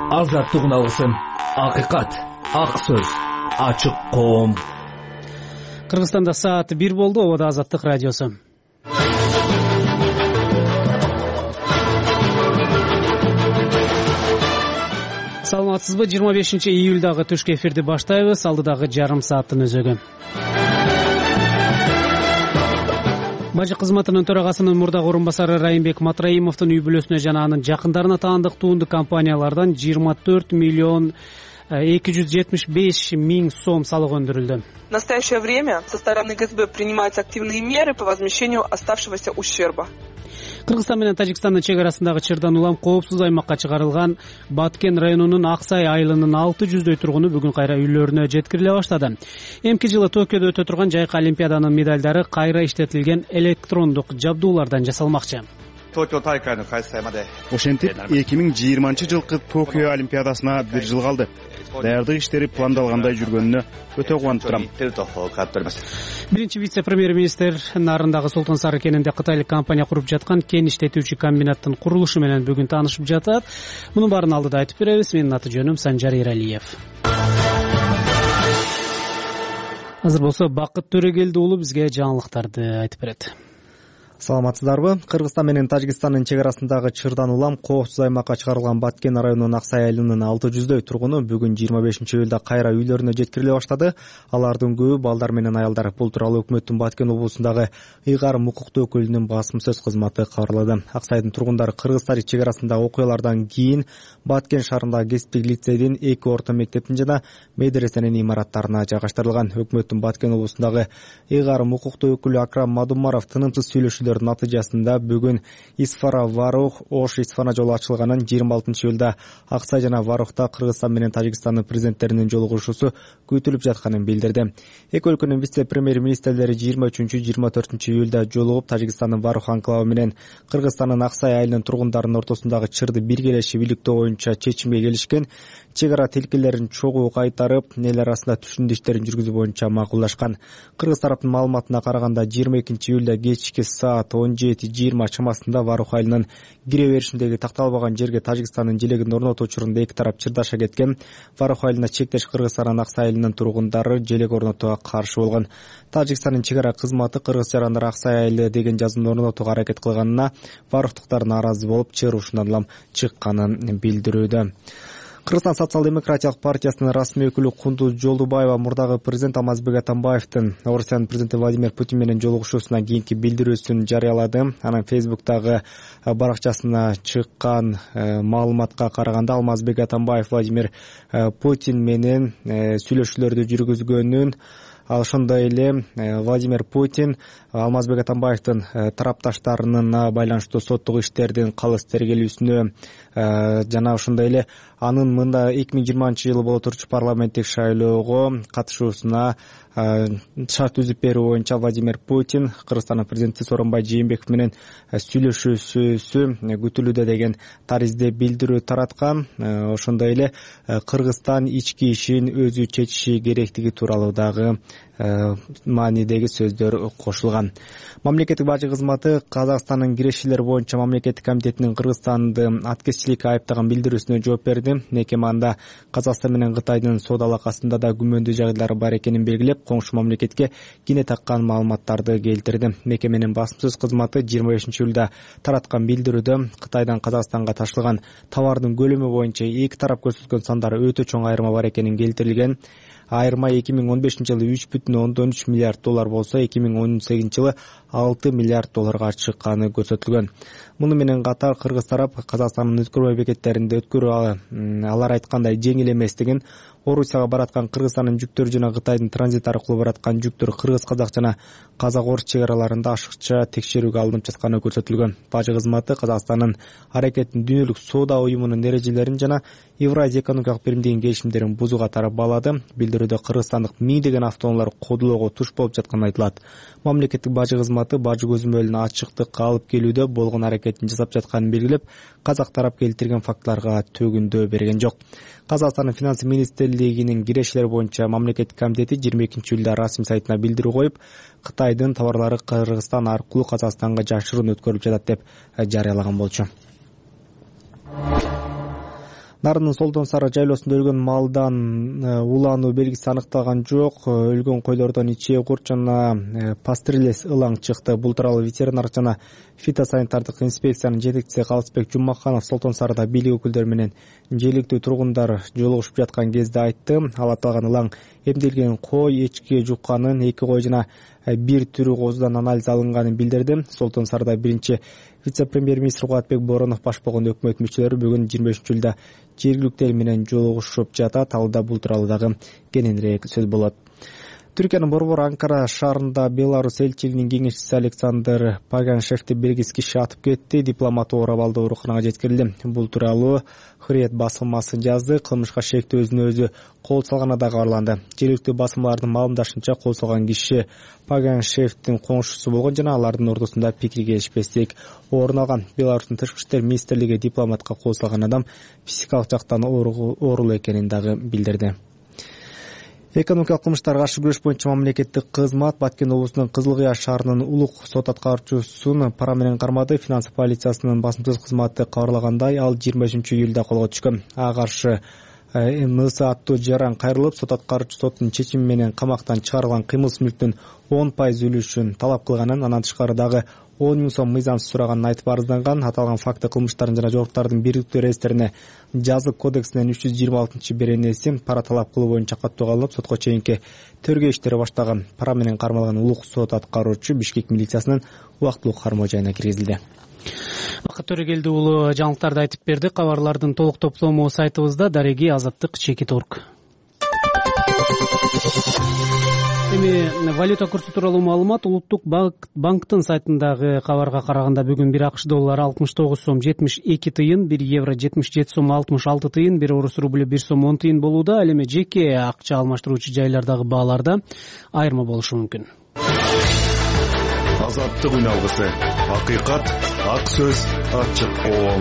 Азаттык алгысым, акыйкат, ак сөз, ачык коом. Кыргызстанда саат 1 болду. Обода Азаттык радиосу. Саламатсызбы? 25-июлдагы түшкү эфирди баштайбыз. Алдыдагы жарым сааттын өзөгү. Бажы кызматынын төрагасынын мурдагы орун басары Райымбек Матраимовдун үй бүлөсүнө жана анын жакындарына таандык туунду компаниялардан 24 миллион 275 миң сом салык өндүрүлдү. В настоящее время со стороны ГСБ принимаются активные меры по возмещению оставшегося ущерба. Кыргызстан менен Тажикстандын чек арасындагы чырдан улам коопсуз аймакка чыгарылган Баткен районунун Аксай айылынын 600дөй тургуну бүгүн кайра үйлөрүнө жеткириле баштады. Эмки жылы Токиодо өтө турган жайкы олимпиаданын медалдары кайра иштетилген электрондук жабдуулардан жасалмакчы. Ошентип 2020-жылкы Токио олимпиадасына 1 жыл калды. Даярдык иштери пландалгандай жүргөнүнө өтө кубанып турам. Биринчи вице-премьер-министр Нарындагы Султан Сары кенинде кытайлык компания куруп жаткан кен иштетүүчү комбинаттын курулушу менен бүгүн таанышып жатат. Мунун баарын алдыда айтып беребиз. Менин аты жөнүм Санжар Эралиев. Азыр болсо Бакыт Төрөгелди уулу бизге жаңылыктарды айтып берет. Саламатсыздарбы? Кыргызстан менен Тажикстандын чек арасындагы чырдан улам коопсуз аймакка чыгарылган Баткен районунун Аксай айылынын 600дөй тургуну бүгүн 25-июлда кайра үйлөрүнө жеткириле баштады. Алардын көбү балдар менен аялдар. Бул тууралуу өкмөттүн Баткен облусундагы ыйгарым укуктуу өкүлүнүн басым сөз кызматы кабарлады. Аксайдын тургундары Кыргыз-Тажик чек арасындагы окуялардан кийин Баткен шаарындагы кесиптик лицейдин 2 орто мектептин жана медресенин имараттарына жайгаштырылган. Өкмөттүн Баткен облусундагы ыйгарым укуктуу өкүлү Акрам Мадумаров тынымсыз сүйлөшүүлөрдүн натыйжасында бүгүн Исфара Варух Ош Исфана жолу ачылганын 26-июлда Аксай жана Варухта Кыргызстан менен Тажикстандын президенттеринин жолугушуусу күтүлүп жатканын билдирди. Эки өлкөнүн вице-премьер-министрлери 23-24-июлда жолугуп Тажикстандын Варух анклавы менен Кыргызстандын Аксай айылынын тургундарынын ортосундагы чырды биргелеши бийликтөө боюнча чечимге келишкен. Чек ара тилкелерин чогуу кайтарып, эл арасында түшүндү иштерин жүргүзүү боюнча макулдашкан. Кыргыз тараптын маалыматына караганда 22-июлда кечки саат 17:20 чамасында Варух айылынын кире беришиндеги такталбаган жерге Тажикстандын желегин орнотуу учурунда эки тарап чырдаша кеткен. Варух айылына чектеш Кыргызстандын Аксай айылынын тургундары желек орнотууга каршы болгон. Тажикстандын чек ара кызматы кыргыз жарандар Аксай айылы деген жазууну орнотууга аракет кылганына Варухтуктар нааразы болуп, чыр ушундан улам чыкканын билдирүүдө. Кыргызстан социал-демократиялык партиясынын расмий өкүлү Кундуз Жолдубаева мурдагы президент Алмазбек Атамбаевдин Орусиянын президенти Владимир Путин менен жолугушуусунан кийинки билдирүүсүн жарыялады. Анын Фейсбуктагы баракчасына чыккан маалыматка караганда Алмазбек Атамбаев Владимир Путин менен сүйлөшүүлөрдү жүргүзгөнүн, ошондой эле Владимир Путин Алмазбек Атамбаевдин тарапташтарына байланыштуу соттук иштердин калыс тергелүүсүнө жана ошондой эле анын мында 2020-жылы боло турчу парламенттик шайлоого катышуусуна шарт түзүп берүү боюнча Владимир Путин Кыргызстандын президенти Сооронбай Жээнбеков менен сүйлөшүүсү күтүлүүдө деген таризде билдирүү тараткан. Ошондой эле Кыргызстан ички ишин өзү чечиши керектиги тууралуу дагы маанидеги сөздөр кошулган. Мамлекеттик бажы кызматы Казакстандын кирешилер боюнча мамлекеттик комитетинин Кыргызстанды аткезчиликке айыптаган билдирүүсүнө жооп берди. Мекеме анда Казакстан менен Кытайдын соода алакасында да күмөндүү жагдайлар бар экенин белгилеп, коңшу мамлекетке кине таккан маалыматтарды келтирди. Мекеменин басым сөз кызматы 25-июлда тараткан билдирүүдө Кытайдан Казакстанга ташылган товардын көлөмү боюнча эки тарап көрсөткөн сандары өтө чоң айырма бар экенин келтирилген. Айырма 2015-жылы 3,3 миллиард доллар болсо, 2018-жылы 6 миллиард долларга чыкканы көрсөтүлгөн. Муну менен катар кыргыз тарап Казакстандын өткөрмө бекеттеринде өткөрүү алар айткандай жеңил эместигин, Орусияга бараткан Кыргызстандын жүктөрү жана Кытайдын транзит аркылуу бараткан жүктөр кыргыз-казак жана казак-орус чек араларында ашыкча текшерүүгө алынып жатканы көрсөтүлгөн. Бажы кызматы Казакстандын аракетин дүйнөлүк соода уюмунун эрежелерин жана Евразия экономикалык биримдигинин келишимдерин бузуу катары баалады. Билдирүүдө кыргызстандык миңдеген автоунаалар кодулоого туш болуп жатканы айтылат. Мамлекеттик бажы кызматы бажы көзөмөлүнө ачыктык алып келүүдө болгон аракетин жасап жатканын белгилеп, казак тарап келтирген фактыларга төгүндөө берген жок. Казакстандын финансы министрлигинин кирешилер боюнча мамлекеттик комитети 22-июлда расмий сайтына билдирүү коюп, Кытайдын товарлары Кыргызстан аркылуу Казакстанга жашыруун өткөрүлүп жатат деп жарыялаган болчу. Нарынын Солтон Сары жайлоосунда өлгөн малдан улануу белгиси аныкталган жок. Өлгөн койлордон ичээ курт жана пастереллез ылаң чыкты. Бул тууралуу ветеринардык жана фитосанитардык инспекциянын жетекчиси Калысбек Жуммаканов Солтон Сарыда бийлик өкүлдөрү менен жергиликтүү тургундар жолугушуп жаткан кезде айтты. Ал аталган ылаң эмделген кой, эчки жукканын, 2 кой жана бир түрү козудан анализ алынганын билдирди. Солтон Сарыда биринчи вице-премьер-министр Кубатбек Боронов баш болгон өкмөт мүчөлөрү бүгүн 23 июлда жергиликтүү эл менен жолугушуп жатат. Алда бул тууралуу дагы кененирээк сөз болот. Түркиянын борбор Анкара шаарында Беларусь элчилигинин кеңешчиси Александр Паганшевди белгисиз киши атып кетти. Дипломат оор абалда ооруканага жеткирилди. Бул тууралуу Hürriyet басылмасы жазды. Кылмышка шектүү өзүнө өзү кол салганы да кабарланды. Жергиликтүү басылмалардын маалымдашынча кол салган киши Паганшевдин коңшусу болгон жана алардын ортосунда пикир келишпестик орун алган. Беларустун тышкы иштер министрлиги дипломатка кол салган адам психикалык жактан оорулуу экенин дагы билдирди. Экономикалык кылмыштарга каршы күрөш боюнча мамлекеттик кызмат Баткен облусунун Кызыл Кыя шаарынын улук сот аткаруучусун пара менен кармады. Финанс полициясынын басымсыз кызматы кабарлагандай, ал 25 июлда колго түшкөн. Ага каршы МС аттуу жаран кайрылып, сот аткаруучу соттун чечими менен камактан чыгарылган кыймылсыз мүлктүн 10% үлүшүн талап кылганын, андан тышкары дагы 10 000 сом мыйзамсыз сураганын айтып арызданган. Аталган факты кылмыштардын жана жоруктардын бириктүү реестрине жазык кодексинин 326-беренеси пара талап кылуу боюнча каттоого алынып, сотко чейинки тергөө иштери баштаган. Пара менен кармалган улук сот аткаруучу Бишкек милициясынын убактылык кармоо жайына киргизилди. Бакыт Төрөгелди уулу жаңылыктарды айтып берди. Кабарлардын толук топтому сайтыбызда. Дареги Азаттык Чекит Орг. Эми валюта курсу тууралуу маалымат Улуттук банктын сайтындагы кабарга караганда бүгүн 1 АКШ доллары 69 сом 72 тыйын, 1 евро 77 сом 66 тыйын, 1 орус рублю 1 сом 10 тыйын болууда. Ал эми жеке акча алмаштыруучу жайлардагы бааларда айырма болушу мүмкүн. Азаттык үналгысы. Акыйкат, ак сөз, ачык оң.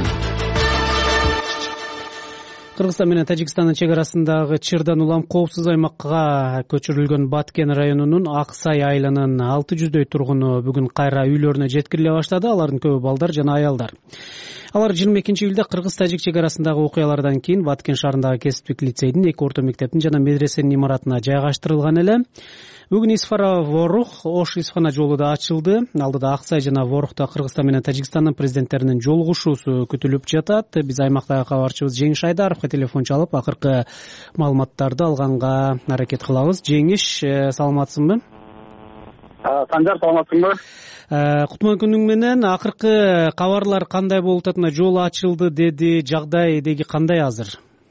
Кыргызстан менен Тажикстандын чек арасындагы Чырдан улам коопсуз аймакка көчүрүлгөн Баткен районунун Аксай айылынын 600дөй тургуну бүгүн кайра үйлөрүнө жеткириле баштады. Алардын көбү балдар жана аялдар. Алар 22 июлда Кыргыз-Тажик чек арасындагы окуялардан кийин Баткен шаарындагы кесиптик лицейдин, 2 орто мектептин жана медресенин имаратына жайгаштырылган эле. Бүгүн Исфара Ворух Ош Исфана жолу да ачылды. Алдыда Аксай жана Ворухта Кыргызстан менен Тажикстандын президенттеринин жолугушуусу күтүлүп жатат. Биз аймактагы кабарчыбыз Жеңиш Айдаровго телефон чалып акыркы маалыматтарды алганга аракет кылабыз. Жеңиш, саламатсыңбы? Санжар, саламатсыңбы? Кутман күнүң менен. Акыркы кабарлар кандай болуп атат? Жол ачылды деди. Жагдай деги кандай азыр?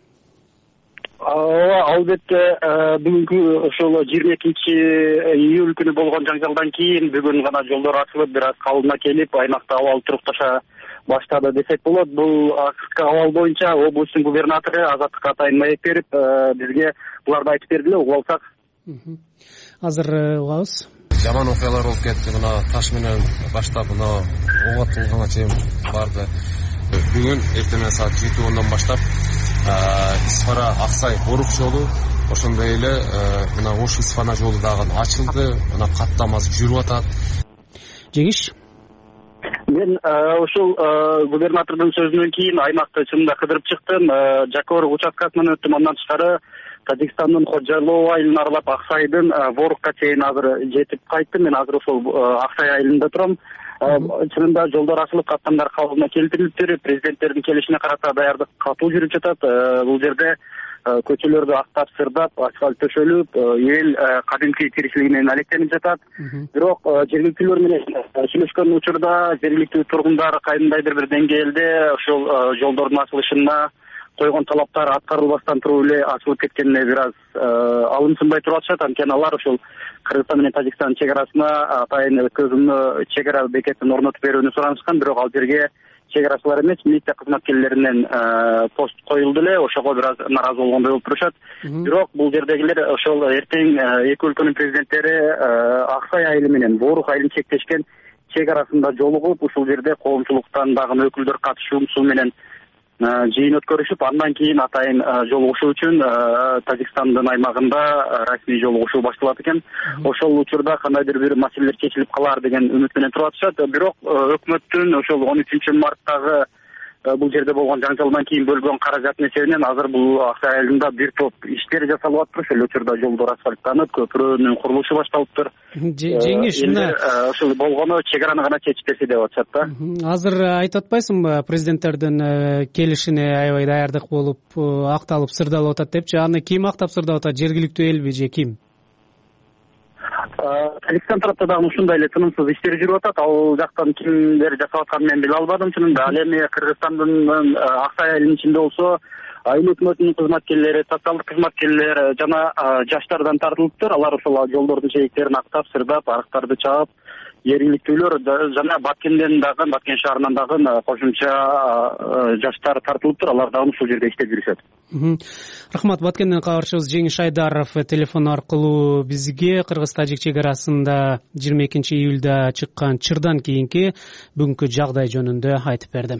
Албетте бүгүнкү ошол 22 июль күнү болгон жаңжалдан кийин бүгүн гана жолдор ачылып, бир аз калыбына келип, аймакта абал турукташа баштады десек болот. Бул акыркы абал боюнча облустун губернатору Азаттык Атайын маек берип, бизге буларды айтып бердиле, угуп алсак. Азыр угабыз. Жаман окуялар болуп кетти. Мына таш менен баштап, мына ого атылганга чейин барды. Бүгүн эртең саат 7:10 баштап Исфара Аксай Борук жолу, ошондой эле мына Ош Исфана жолу дагы ачылды. Мына каттамасы жүрүп атат. Жеңиш, мен ошол губернатордун сөзүнөн кийин аймакты чынында кыдырып чыктым. Жакор участкасынан өттүм. Андан тышкары Тажикстандын Ходжалоо айылын аралап Аксайдын Ворукка чейин азыр жетип кайттым. Мен азыр ошол Аксай айылында турам. Чынында жолдор ачылып, каттамдар калыбына келтирилиптир. Президенттердин келишине карата даярдык катуу жүрүп жатат. Бул жерде көчөлөрдү актап, сырдап, асфальт төшөлүп, эл кадимки тиричилиги менен алектенип жатат. Бирок жергиликтүүлөр менен сүйлөшкөн учурда жергиликтүү тургундар кайдандайдыр бир деңгээлде ошол жолдордун ачылышына койгон талаптар аткарылбастан туруп эле ачылып кеткенине бир аз алымсынбай туруп атышат. Анткени алар ошол Кыргызстан менен Тажикстан чек арасына атайын көзөмлө чек ара бекетин орнотуп берүүнү суранышкан. Бирок ал жерге чек арачылар эмес, милиция кызматкерлеринен пост коюлду эле. Ошого бир аз нааразы болгондой болуп турушат. Бирок бул жердегилер ошол эртең эки өлкөнүн президенттери Аксай айылы менен Борук айылын чектешкен чек арасында жолугуп, ушул жерде коомчулуктан дагы өкүлдөр катышуусу менен жыйын өткөрүшүп, андан кийин атайын жолугушуу үчүн Тажикстандын аймагында расмий жолугушуу башталат экен. Ошол учурда кандайдыр бир маселелер чечилип калар деген үмүт менен туруп атышат. Бирок өкмөттүн ошол 13 марттагы бул жерде болгон жаңжалдан кийин бөлгөн каражаттын эсебинен азыр бул Аксай айылында бир топ иштер жасалып атыптыр. Ошол учурда жолдор асфальттанып, көпүрөнүн курулушу башталыптыр. Жеңиш, мына ошол болгону чек араны гана чечип берсе деп атышат да. Азыр айтып атпайсыңбы, президенттердин келишине аябай даярдык болуп, акталып сырдалып атат депчи. Аны ким актап сырдап атат? Жергиликтүү элби же ким? Таджикстан тарапта дагы ушундай эле тынымсыз иштер жүрүп атат. Ал жактан кимдер жасап атканын мен биле албадым чынында. Ал эми Кыргызстандын Аксай айылынын ичинде болсо айыл өкмөтүнүн кызматкерлери, социалдык кызматкерлер жана жаштардан тартылыптыр. Алар ошол жолдордун чейектерин актап, сырдап, арыктарды чаап, жергиликтүүлөр жана Баткенден дагы, Баткен шаарынан дагы кошумча жаштар тартылыптыр. Алар дагы ушул жерде иштеп жүрүшөт. Рахмат. Баткенден кабарчыбыз Жеңиш Айдаров телефон аркылуу бизге Кыргыз-Тажик чек арасында 22-июлда чыккан чырдан кийинки бүгүнкү жагдай жөнүндө айтып берди.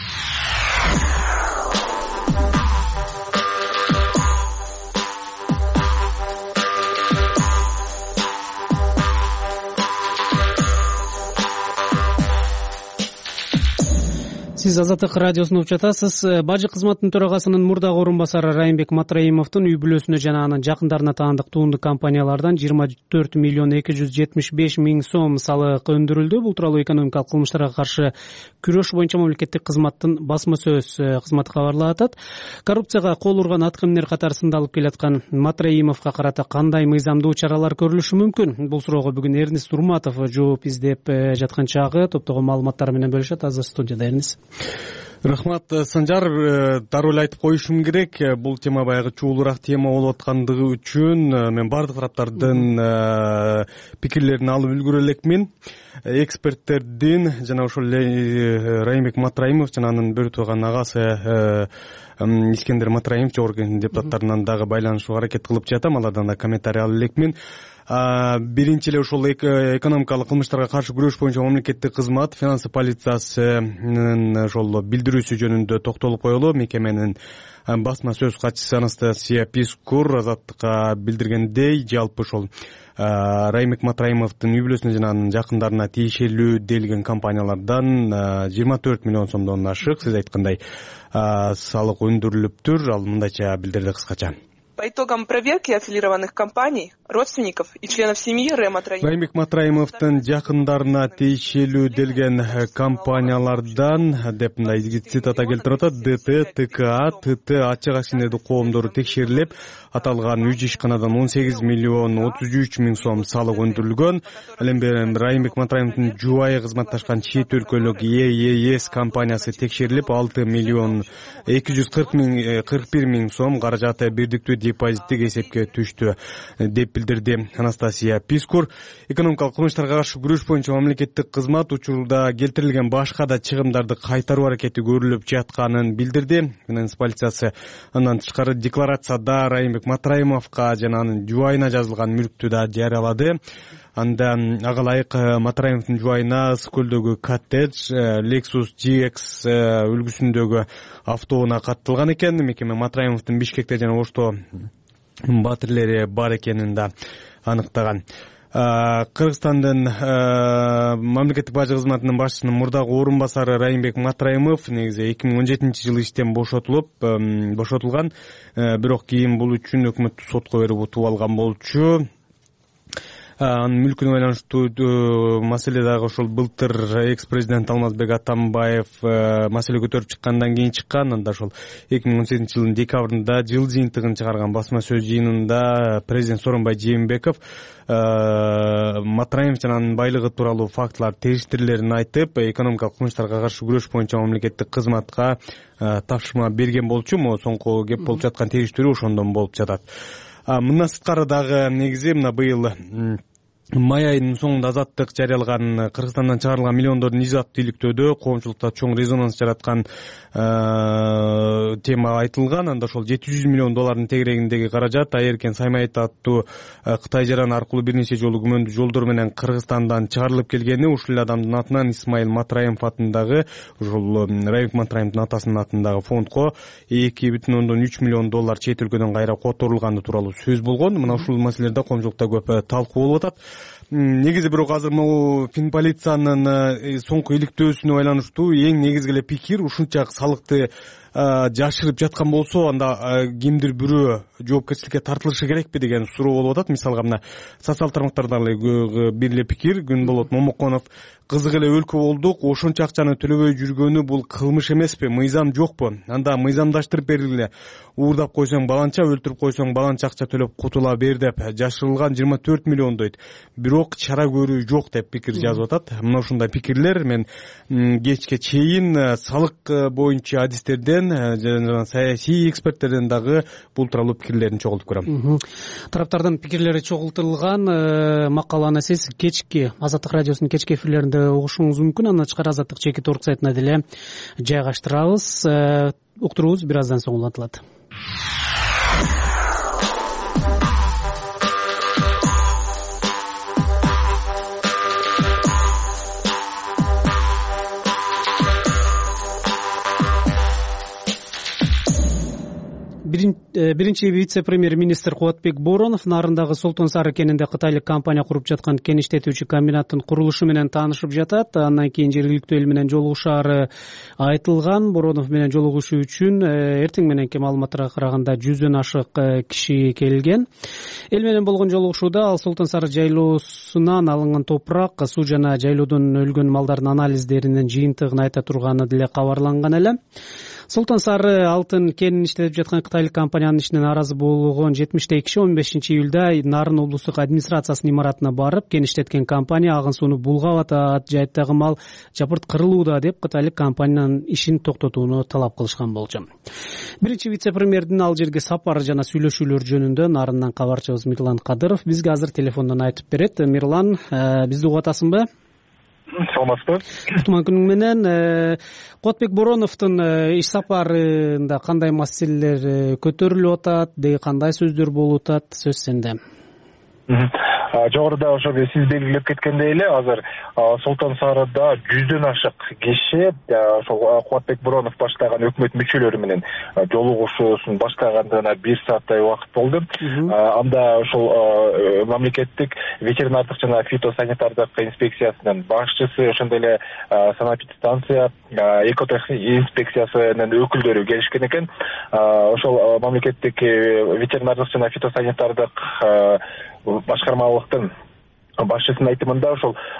Сиз Азаттык радиосун угуп жатасыз. Бажы кызматынын төрагасынын мурдагы орун басары Райымбек Матраимовдун үй бүлөсүнө жана анын жакындарына таандык туунду компаниялардан 24 миллион 275 миң сом салык өндүрүлдү. Бул тууралуу экономикалык кылмыштарга каршы күрөш боюнча мамлекеттик кызматтын басма сөз кызматы кабарлап атат. Коррупцияга кол урган аткаминер катарысында алып келаткан Матраимовго карата кандай мыйзамдуу чаралар көрүлүшү мүмкүн? Бул суроого бүгүн Эрнис Урматов жооп издеп жаткан чагы топтогон маалыматтар менен бөлүшөт. Азыр студияда Эрнис. Рахмат, Санжар. Дароо эле айтып коюшум керек, бул тема баягы чуулураак тема болуп аткандыгы үчүн мен бардык тараптардын пикирлерин алып үлгүрө элекмин. Эксперттердин жана ошол эле Райымбек Матраимов жана анын бөлө турган агасы Искендер Матраимов жогорку депутаттарынан дагы байланышууга аракет кылып жатам. Алардан да комментарий алып элекмин. Биринчи эле ошол экономикалык кылмыштарга каршы күрөш боюнча мамлекеттик кызмат финансы полициясынын ошол билдирүүсү жөнүндө токтолуп коелу. Мекеменин басма сөз катчысы Анастасия Пискур Азаттыкка билдиргендей, жалпы ошол Райымбек Матраимовдун үй бүлөсүнө жана анын жакындарына тиешелүү делген компаниялардан 24 миллион сомдон ашык, сиз айткандай, салык өндүрүлүптүр. Ал мындайча билдирди кыскача. По итогам проверки аффилированных компаний, родственников и членов семьи Райымбек Матраимовдун жакындарына тиешелүү делген компаниялардан деп мындай цитата келтирип атат: ДТ, ТКА, ТТ ачык акционердүү коомдору текшерилип, аталган 3 ишканадан 18 миллион 33 миң сом салык өндүрүлгөн. Ал эми Райымбек Матраимовдун жубайы кызматташкан чет өлкөлүк ЕЕС компаниясы текшерилип, 6 миллион 241 миң сом каражаты бирдиктүү депозиттик эсепке түштү деп билдирди Анастасия Пискур. Экономикалык кылмыштарга каршы күрөш боюнча мамлекеттик кызмат учурда келтирилген башка да чыгымдарды кайтаруу аракети көрүлүп жатканын билдирди. Финанс полициясы андан тышкары декларацияда Райымбек Матраимовго жана анын жубайына жазылган мүлктү да жарыялады. Анда ага ылайык Матраимовдун жубайына Скөлдөгү коттедж, Lexus GX үлгүсүндөгү автоунаа каттылган экен. Мекеме Матраимовдун Бишкекте жана Ошто батирлери бар экенин да аныктаган. Кыргызстандын мамлекеттик бажы кызматынын башчысынын мурдагы орун басары Райымбек Матраимов негизи 2017-жылы иштен бошотулган, бирок кийин бул үчүн өкмөттүк сотко берип утуп алган болчу. Анын мүлкүнө байланыштуу маселе дагы ошол былтыр экс-президент Алмазбек Атамбаев маселе көтөрүп чыккандан кийин чыккан. Анда ошол 2018-жылдын декабрында жыл жыйынтыгын чыгарган басма сөз жыйынында президент Сооронбай Жээнбеков Матраимов жана анын байлыгы тууралуу фактылар териштирилерин айтып, экономикалык кылмыштарга каршы күрөш боюнча мамлекеттик кызматка тапшырма берген болчу. Могу соңку кеп болуп жаткан териштирүү ошондон болуп жатат. Мындан сырткары дагы негизи мына быйыл май айынын соңунда Азаттык жарыялаган Кыргызстандан чыгарылган миллиондордун изаттуу иликтөөдө коомчулукта чоң резонанс жараткан тема айтылган. Анда ошол 700 миллион доллардын тегерегиндеги каражат Айеркен Саймаев аттуу Кытай жаран аркылуу бир нече жолу күмөндүү жолдор менен Кыргызстандан чыгарылып келгени, ушул эле адамдын атынан Исмаил Матраимов атындагы, ошол Райымбек Матраимовдун атасынын атындагы фондко 2,3 миллион доллар чет өлкөдөн кайра которулганы тууралуу сөз болгон. Мына ушул маселелерде коомчулукта көп талкуу болуп атат. негизи бирок азыр могу Финполициянын соңку иликтөөсүнө байланыштуу эң негизги эле пикир ушунча салыкты жашырып жаткан болсо анда кимдир бирөө жоопкерчиликке тартылышы керекпи деген суроо болуп атат. Мисалга мына социал тармактарда бир эле пикир Күнболот Момоконов кызык эле өлкө болдук, ошончо акчаны төлөбөй жүргөнү бул кылмыш эмеспи, мыйзам жокпу, анда мыйзамдаштырып бергиле, уурдап койсоң баланча, өлтүрүп койсоң баланча акча төлөп кутула бер деп жашырылган 24 миллион дейт, бирок чара көрүү жок деп пикир жазып атат. Мына ушундай пикирлер мен кечке чейин салык боюнча адистерден жана саясий эксперттерден дагы бул тууралуу пикирлерин чогултуп көрөм. Тараптардын пикирлери чогултулган макаланы сиз кечки Азаттык радиосунун кечки эфирлеринде угушуңуз мүмкүн. Андан тышкары Азаттык чекит орг сайтына деле жайгаштырабыз. Уктуруубуз бир аздан соң улантылат. Биринчи вице-премьер-министр Кубатбек Боронов Нарындагы Солтон Сары кенинде кытайлык компания куруп жаткан кен иштетүүчү комбинаттын курулушу менен таанышып жатат. Андан кийин жергиликтүү эл менен жолугушаары айтылган. Боронов менен жолугушуу үчүн эртең мененки маалыматтарга караганда 100дөн ашык киши келген. Эл менен болгон жолугушууда ал Солтон Сары жайлоосунан алынган топурак, суу жана жайлоодон өлгөн малдардын анализдеринин жыйынтыгын айта турганы деле кабарланган эле. Солтон Сары алтын кенин иштетип жаткан кытайлык компаниянын ишине нааразы болгон 72 киши 15 июлда Нарын облустук администрациясынын имаратына барып, кен иштеткен компания агын сууну булгап атат, жайыттагы мал жапырт кырылууда деп кытайлык компаниянын ишин токтотууну талап кылышкан болчу. Биринчи вице-премьердин ал жерге сапары жана сүйлөшүүлөр жөнүндө Нарындан кабарчыбыз Мирлан Кадыров бизге азыр телефондон айтып берет. Мирлан, бизди угуп атасыңбы? Саламатсызбы? Кутман күнүң менен. Кубатбек Бороновдун иш сапарында кандай маселелер көтөрүлүп атат, деги кандай сөздөр болуп атат? Сөз сенде. Жогоруда ошо сиз белгилеп кеткендей эле азыр Солтон Сарыда 100дөн ашык киши ошол Кубатбек Боронов баштаган өкмөт мүчөлөрү менен жолугушуусун баштагандыгына 1 сааттай убакыт болду. Анда ошол мамлекеттик ветеринардык жана фитосанитардык инспекциясынын башчысы, ошондой эле санэпидстанция, экотех инспекциясынын өкүлдөрү келишкен экен. Ошол мамлекеттик ветеринардык жана фитосанитардык башкармалыктын башчысынын айтымында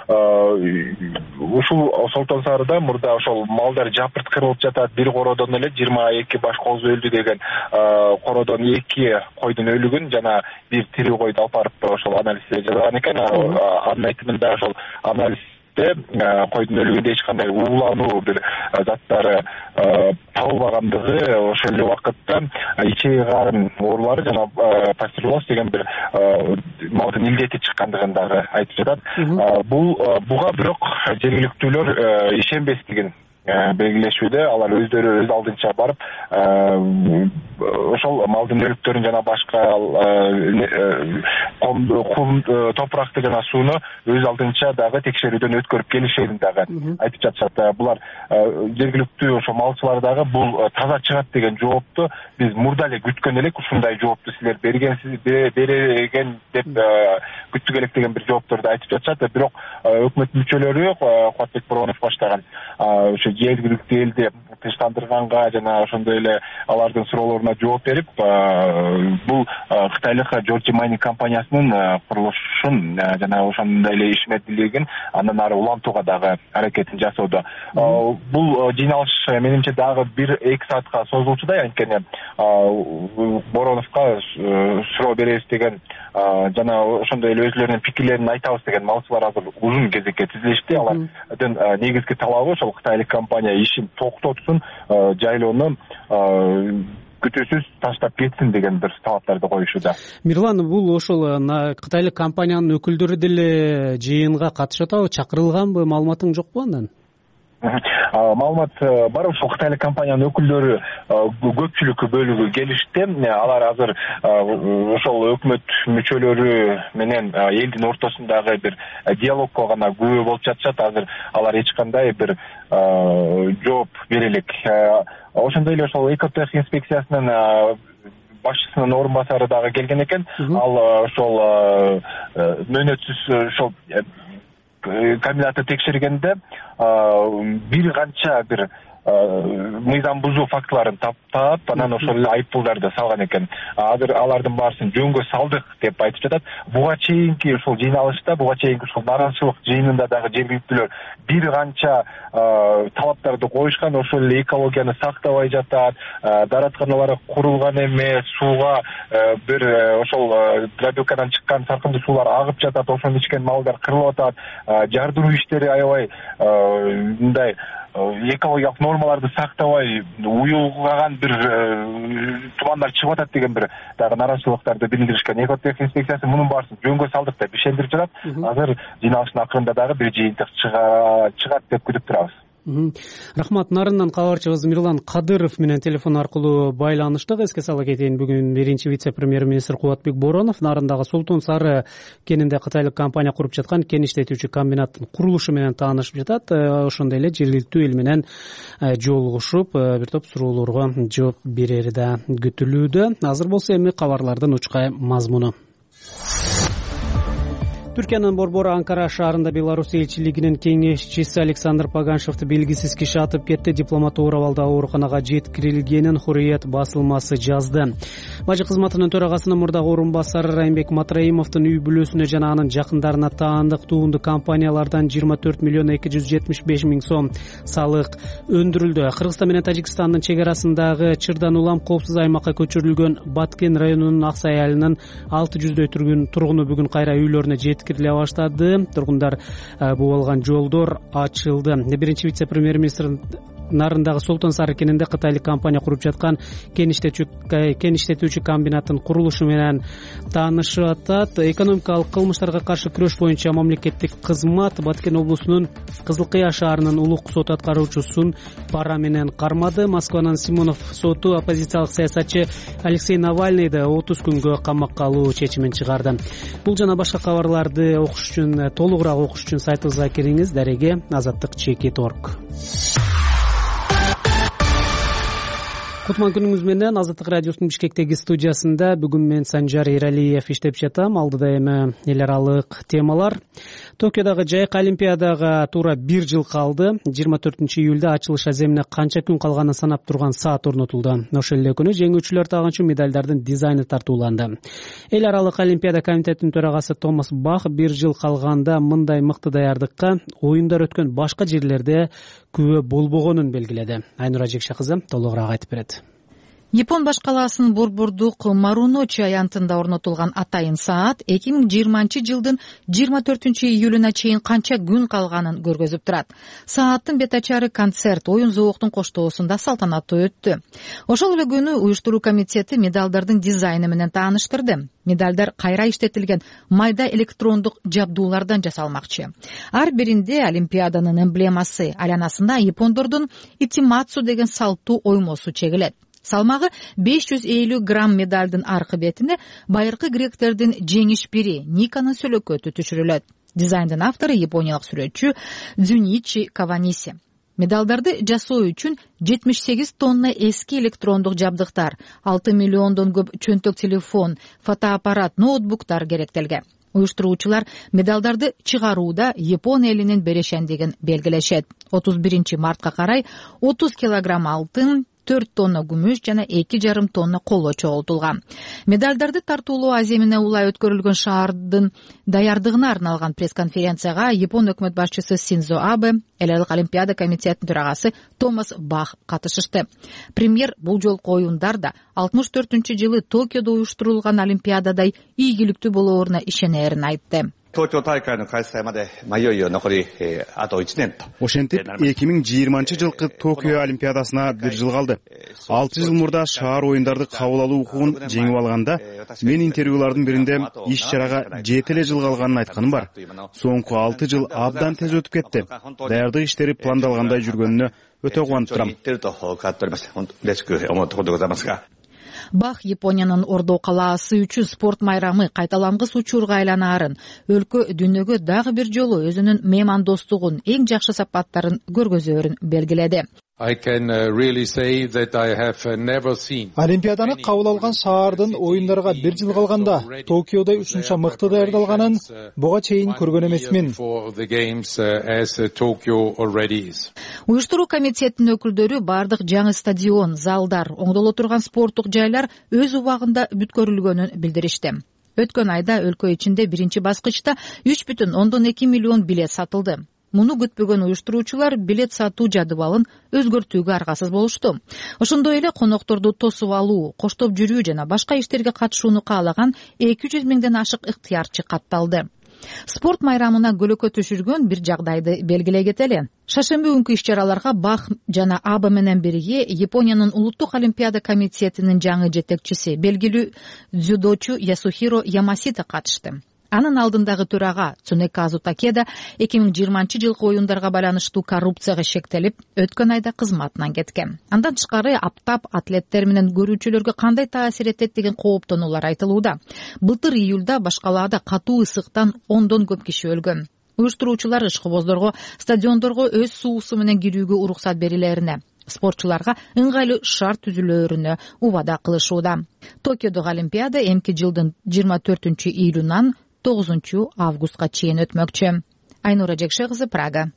ушул Солтон Сарыда мурда ошол малдар жапырт кырылып жатат, бир кородон эле 22 баш коз өлдү деген, кородон 2 койдун өлүгүн жана бир тирүү койду алып барып ошол анализ жасаган экен. Анын айтымында ошол анализ койдун өлүгүндө эч кандай уулануу бир заттары табылбагандыгы, ошол эле убакытта ичеги карын оорулары жана пастереллез деген бир малдын илдети чыккандыгын дагы айтып жатат. Буга бирок жергиликтүүлөр ишенбестигин белгилешүүдө, алар өздөрү өз алдынча барып ошол малдын өлүктөрүн жана башка кум топуракты жана сууну өз алдынча дагы текшерүүдөн өткөрүп келишерин дагы айтып жатышат. Булар жергиликтүү ошо малчылар дагы бул таза чыгат деген жоопту биз мурда эле күткөн элек, ушундай жоопту силер берген деп күттүк элек деген бир жоопторду айтып жатышат. Бирок өкмөт мүчөлөрү Кубатбек Боронов баштаган ошо жергиликтүү элди тынчтандырганга жана ошондой эле алардын суроолоруна жооп берип, бул кытайлык Georgia Mining компаниясынын курулушун жана ошондой эле ишмердүүлүгүн андан ары улантууга дагы аракетин жасоодо. Бул жыйналыш менимче дагы 1-2 саатка созулчудай, анткени Бороновго суроо беребиз деген жана ошондой эле өзлөрүнүн пикирлерин айтабыз деген малчылар азыр узун кезекке тизилишти. Алардын негизги талабы ошол кытайлык компания ишин токтотсун, жайлоону күтүүсүз таштап кетсин деген бир талаптарды коюшууда. Мирлан, бул ошол кытайлык компаниянын өкүлдөрү деле жыйынга катышып атабы, чакырылганбы, маалыматың жокпу андан? Маалымат бар, ошол кытайлык компаниянын өкүлдөрү көпчүлүк бөлүгү келишти. Алар азыр ошол өкмөт мүчөлөрү менен элдин ортосундагы бир диалогко гана күбө болуп жатышат. Азыр алар эч кандай бир жооп бере элек. Ошондой эле ошол экотех инспекциясынын башчысынын орун басары дагы келген экен. Ал ошол мөөнөтсүз ошол комбинатты текшергенде бир канча бир мыйзам бузуу фактыларын таптап, анан ошол эле айыппулдарды салган экен. Азыр алардын баарысын жөнгө салдык деп айтып жатат. Буга чейинки ушул жыйналышта, буга чейинки ушул наразычылык жыйынында дагы жергиликтүүлөр бир канча талаптарды коюшкан. Ошол эле экологияны сактабай жатат, дааратканалары курулган эмес, сууга бир ошол пробилкадан чыккан саркындуу суулар агып жатат, ошону ичкен малдар кырылып атат, жардыруу иштери аябай мындай экологиялык нормаларды сактабай уюлгаган бир тумандар чыгып атат деген бир дагы наразычылыктарды билдиришкен. Экотех инспекциясы мунун баарысын жөнгө салдык деп ишендирип жатат. Азыр жыйналыштын акырында дагы бир жыйынтык чыгат деп күтүп турабыз. Рахмат. Нарындан кабарчыбыз Мирлан Кадыров менен телефон аркылуу байланыштык. Эске сала кетейин, бүгүн биринчи вице-премьер-министр Кубатбек Боронов Нарындагы Султун Сары кенинде кытайлык компания куруп жаткан кен иштетүүчү комбинаттын курулушу менен таанышып жатат. Ошондой эле жергиликтүү эл менен жолугушуп, бир топ суроолорго жооп берери да күтүлүүдө. Азыр болсо эми кабарлардын учкай мазмуну. Түркиянын борбору Анкара шаарында Беларусь элчилигинин кеңешчиси Александр Паганшевди белгисиз киши атып кетти. Дипломат оор абалда ооруканага жеткирилгенин Хурият басылмасы жазды. Бажы кызматынын төрагасынын мурдагы орун басары Райымбек Матраимовдун үй бүлөсүнө жана анын жакындарына таандык туунду компаниялардан 24 миллион 275 миң сом салык өндүрүлдү. Кыргызстан менен Тажикстандын чек арасындагы Чырдан улам коопсуз аймакка көчүрүлгөн Баткен районунун Аксай айылынын 600 тургуну бүгүн кайра үйлөрүнө жеткириле баштады. Тургундар буу алган жолдор ачылды. Биринчи вице-премьер-министр Нарындагы Султун Сары кенинде кытайлык компания куруп жаткан кен иштетүүчү комбинаттын курулушу менен таанышып атат. Экономикалык кылмыштарга каршы күрөш боюнча мамлекеттик кызмат Баткен облусунун Кызыл Кыя шаарынын улук сот аткаруучусун пара менен кармады. Москванын Симонов соту оппозициялык саясатчы Алексей Навальныйды 30 күнгө камакка алуу чечимин чыгарды. Бул жана башка кабарларды окуш үчүн, толугураак окуш үчүн сайтыбызга кириңиз. Дареге azattik.org. Кутман күнүңүз менен. Азаттык радиосунун Бишкектеги студиясында бүгүн мен Санжар Эралиев иштеп жатам. Алдыда эми эл аралык темалар. Токиодагы жайкы олимпиадага туура 1 жыл калды. 24-июлда ачылыш аземине канча күн калганын санап турган саат орнотулду. Ошол эле күнү жеңүүчүлөр тагынчу медалдардын дизайны тартууланды. Эл аралык олимпиада комитетинин төрагасы Томас Бах 1 жыл калганда мындай мыкты даярдыкка оюндар өткөн башка жерлерде күбө болбогонун белгиледи. Айнура Жекше кызы толугураак айтып берет. Япон баш калаасынын борбордук Маруночи аянтында орнотулган атайын саат 2020 жылдын 24-июлуна чейин канча күн калганын көргөзүп турат. Сааттын бет ачары концерт оюн зооктун коштоосунда салтанаттуу өттү. Ошол эле күнү уюштуруу комитети медалдардын дизайны менен тааныштырды. Медалдар кайра иштетилген майда электрондук жабдуулардан жасалмакчы. Ар биринде олимпиаданын эмблемасы, айланасында япондордун итиматсу деген салттуу оймосу чегилет. Салмагы 550 грамм медалдын аркы бетине байыркы гректердин жеңиш бири Никанын сөлөкөтү түшүрүлөт. Дизайндын автору япониялык сүрөтчү Дзюничи Каваниси. Медалдарды жасоо үчүн 78 тонна эски электрондук жабдыктар, 6 миллиондон көп чөнтөк телефон, фотоаппарат, ноутбуктар керектелген. Уюштуруучулар медалдарды чыгарууда Япон элинин берешендигин белгилешет. 31 мартка карай 30 килограмм алтын, 4 тонна күмүш жана 2,5 тонна коло чогултулган. Медалдарды тартуулоо аземине улай өткөрүлгөн шаардын даярдыгына арналган пресс-конференцияга Япон өкмөт башчысы Синдзо Абе, эл аралык олимпиада комитетинин төрагасы Томас Бах катышышты. Премьер бул жолку оюндарда 64-жылы Токиодо уюштурулган олимпиададай ийгиликтүү болооруна ишенерин айтты. Ошентип 2020 жылкы Токио олимпиадасына 1 жыл калды. 6 жыл мурда шаар оюндарды кабыл алуу укугун жеңип алганда мен интервьюлардын биринде иш-чарага 7 жыл калганын айтканым бар. Соңку 6 жыл абдан тез өтүп кетти. Даярдык иштери пландалгандай жүргөнүнө өтө кубанып турам. Бах Япониянын Ордо калаасы үчүн спорт майрамы кайталамгыс учурга айланаарын, өлкө дүйнөгө дагы бир жолу өзүнүн меймандостугун, эң жакшы сапаттарын көргөзөөрүн белгиледи. Олимпиаданы кабыл алган шаардын оюндарга бир жыл калганда Токиодо ушунча мыкты даярдалганын буга чейин көргөн эмесмин. Уюштуруу комитетинин өкүлдөрү бардык жаңы стадион, залдар, оңдоло турган спорттук жайлар өз убагында бүткөрүлгөнүн билдиришти. Өткөн айда өлкө ичинде биринчи баскычта 3,2 миллион билет сатылды. Муну күтпөгөн уюштуруучулар билет сатуу жадыбалын өзгөртүүгө аргасыз болушту. Ошондой эле конокторду тосуп алуу, коштоп жүрүү жана башка иштерге катышууну каалаган 200 миңден ашык ыктыярчы катталды. Спорт майрамына көлөкө түшүргөн бир жагдайды белгилей кетели. Шаршемби күнкү иш-чараларга БАХ жана АБА менен бирге Япониянын улуттук олимпиада комитетинин жаңы жетекчиси, белгилүү дзюдочу Ясухиро Ямасита катышты. Анын алдындагы төрага Цунеказу Такеда 2020 жылкы оюндарга байланыштуу коррупцияга шектелип, өткөн айда кызматынан кеткен. Андан тышкары аптап атлеттер менен көрүүчүлөргө кандай таасир этет деген кооптонуулар айтылууда. Былтыр июлда башкалаада катуу ысыктан 10дон көп киши өлгөн. Уюштуруучулар ишкыбоздорго стадиондорго өз суусу менен кирүүгө уруксат берилерине, спортчуларга ыңгайлуу шарт түзүлөрүнө убада кылышууда. Токиодогу Олимпиада эмки жылдын 24 июлунан 9 августка чейин өтмөкчү. Айнура Жекше кызы, Прага.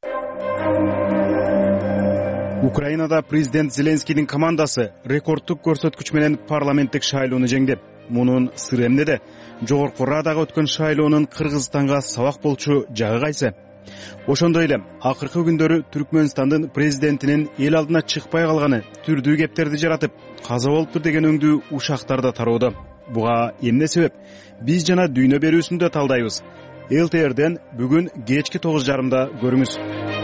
Украинада президент Зеленскийдин командасы рекордтук көрсөткүч менен парламенттик шайлоону жеңди. Мунун сыры эмнеде? Жогорку Радага өткөн шайлоонун Кыргызстанга сабак болчу жагы кайсы? Ошондой эле акыркы күндөрү Түркмөнстандын президентинин эл алдына чыкпай калганы түрдүү кептерди жаратып, каза болуптур деген өңдүү ушактарда тароодо. Буга эмне себеп? Биз жана дүйнө берүүсүндө талдайбыз. ЛТРден бүгүн кечки 9:30 көрүңүз.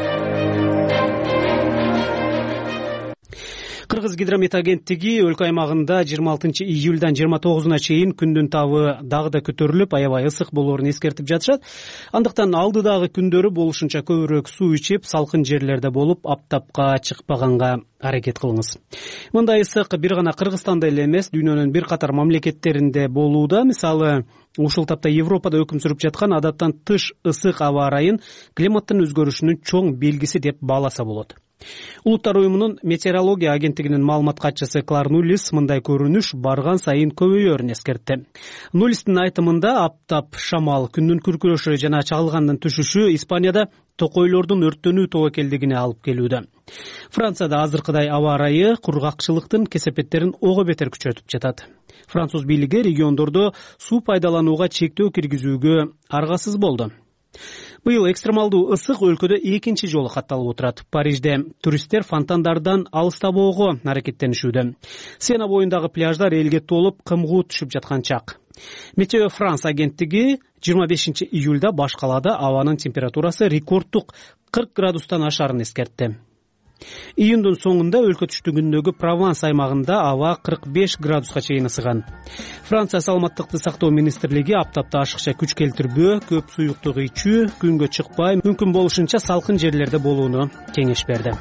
Кыргыз гидромет агенттиги өлкө аймагында 26 июлдан 29 чейин күндүн табы дагы да көтөрүлүп, аябай ысык болоорун эскертип жатышат. Андыктан алдыдагы күндөрү болушунча көбүрөөк суу ичип, салкын жерлерде болуп, аптапка чыкпаганга аракет кылыңыз. Мындай ысык бир гана Кыргызстанда эле эмес, дүйнөнүн бир катар мамлекеттеринде болууда. Мисалы, ушул тапта Европада өкүм сүрүп жаткан адаттан тыш ысык аба ырайын климаттын өзгөрүшүнүн чоң белгиси деп бааласа болот. Улуттар уюмунун метеорология агенттигинин маалымат катчысы Клар Нуллис мындай көрүнүш барган сайын көбөйөөрүн эскертти. Нуллистин айтымында аптап, шамал, күндүн күркүрөшү жана чагылгандын түшүшү Испанияда токойлордун өрттөнүү тобокелдигине алып келүүдө. Францияда азыркыдай аба ырайы кургакчылыктын кесепеттерин ого бетер күчөтүп жатат. Француз бийлиги региондордо суу пайдаланууга чектөө киргизүүгө аргасыз болду. Быйыл экстремалдуу ысык өлкөдө экинчи жолу катталып отурат. Парижде туристтер фонтандардан алыстабоого аракеттенишүүдө. Сена боюндагы пляждар элге толуп, кымгуу түшүп жаткан чак. Метео Франс агенттиги 25 июлда баш калаада абанын температурасы рекордтук 40 градустан ашарын эскертти. Июндун соңунда өлкө түштүгүндөгү Прованс аймагында аба 45 градуска чейин ысыган. Франция саламаттыкты сактоо министрлиги аптапта ашыкча күч келтирбөө, көп суюктук ичүү, күнгө чыкпай, мүмкүн болушунча салкын жерлерде болууну кеңеш берди.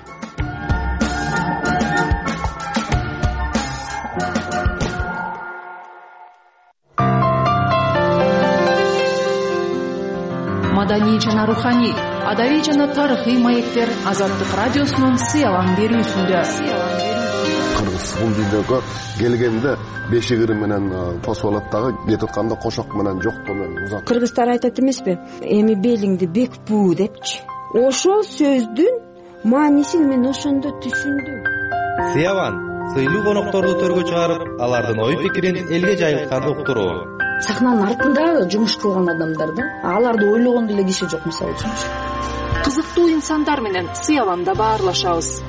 Маданий жана руханий, адабий жана тарыхый маектер Азаттык радиосунун сыялан берүүсүндө. Кыргыз бул дүйнөгө келгенде бешигири менен посолаттагы кетип атканда кошок менен жоктоо менен узат. Кыргыздар айтат эмеспи? Эми белиңди бек буу депчи. Ошол сөздүн маанисин мен ошондо түшүндүм. Сыялан сыйлуу конокторду төргө чыгарып, алардын ой пикирин элге жайылтканды уктуруу. Сахнанын артында жумуш кылган адамдар да, аларды ойлогондо эле киши жок, мисалы үчүн. Кызыктуу инсандар менен сыяланда баарлашабыз.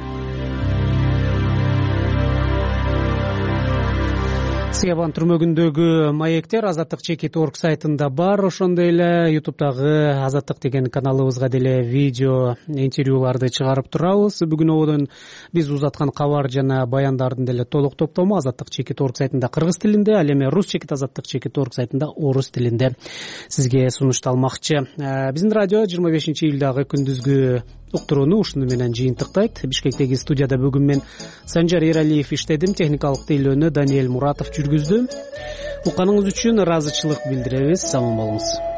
Сыябан түрмөгүндөгү маектер Азаттык ЧК.org сайтында бар. Ошондой эле YouTube'дагы Азаттык деген каналыбызга деле видео интервьюларды чыгарып турабыз. Бүгүн ободон биз узаткан кабар жана баяндардын деле толук топтому Азаттык ЧК.org сайтында кыргыз тилинде, ал эми Рус чекит Азаттык ЧК.org сайтында орус тилинде сизге сунушталмакчы. Биздин радио 25 июлдагы күндүзгү уктурууну ушуну менен жыйынтыктайт. Бишкектеги студияда бүгүн мен Санжар Эралиев иштедим, техникалык тейлөөнү Даниэль Муратов жүргүздү. Укканыңыз үчүн ыраазычылык билдиребиз. Аман болуңуз.